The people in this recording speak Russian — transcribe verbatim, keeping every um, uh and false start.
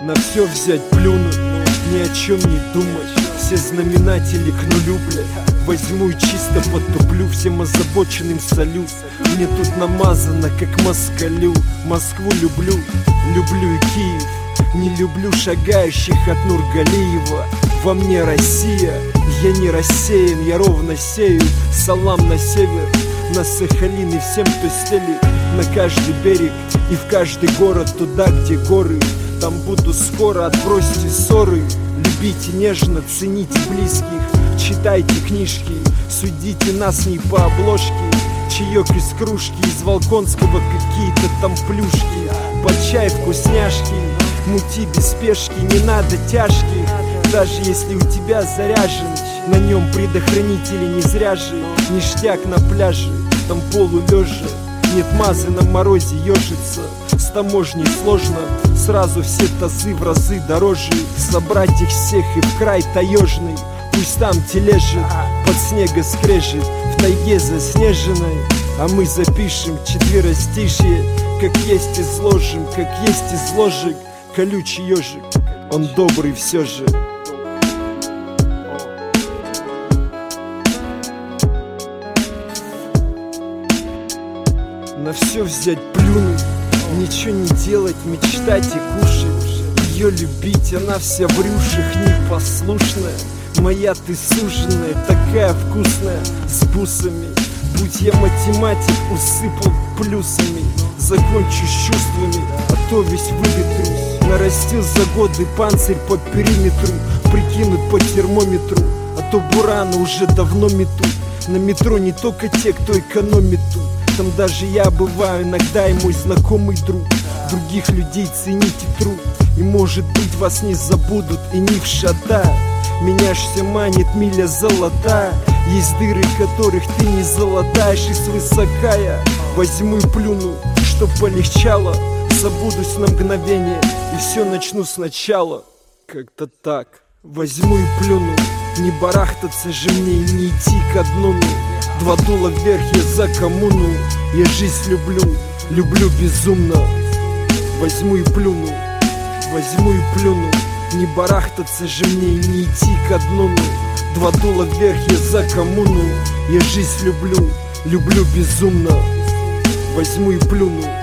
На все взять, плюнуть, ни о чем не думать. Все знаменатели к нулю, блядь. Возьму и чисто потуплю, всем озабоченным салют. Мне тут намазано, как москалю. Москву люблю, люблю и Киев. Не люблю шагающих от Нургалиева. Во мне Россия, я не рассеян, я ровно сею. Салам на север, на Сахалин и всем, кто стелит на каждый берег и в каждый город, туда, где горы. Там буду скоро, отбросьте ссоры. Любите нежно, цените близких. Читайте книжки, судите нас не по обложке. Чаек из кружки, из Волконского какие-то там плюшки. Под чай вкусняшки, мути без спешки, не надо тяжких. Даже если у тебя заряжен, на нем предохранители не зря же. Ништяк на пляже, там полулежа. Нет мазы на морозе ежится. С таможней сложно, сразу все тазы в разы дороже. Собрать их всех и в край таежный. Пусть там тележит, под снега скрежет, в тайге заснеженной. А мы запишем четверостишье, как есть изложим, как есть из ложек. Колючий ежик, он добрый все же. На все взять, плюнуть, ничего не делать, мечтать и кушать. Ее любить, она вся в рюшах, непослушная. Моя ты суженая, такая вкусная, с бусами. Будь я математик, усыпал плюсами. Закончу с чувствами, а то весь выветрусь. Нарастил за годы панцирь по периметру. Прикинут по термометру, а то бураны уже давно метут. На метро не только те, кто экономит тут. Там даже я бываю иногда и мой знакомый друг. Других людей цените труд, и может быть вас не забудут и не вшата. Меня ж все манит миля золотая. Есть дыры, которых ты не залатаешь, и свысока я возьму и плюну, чтоб полегчало. Забудусь на мгновение и все начну сначала. Как-то так. Возьму и плюну, не барахтаться же мне и не идти ко дну. Два дула вверх, я за коммуну. Я жизнь люблю, люблю безумно. Возьму и плюну, возьму и плюну. Не барахтаться же мне и не идти ко дну. Два дула вверх, я за коммуну. Я жизнь люблю, люблю безумно. Возьму и плюну.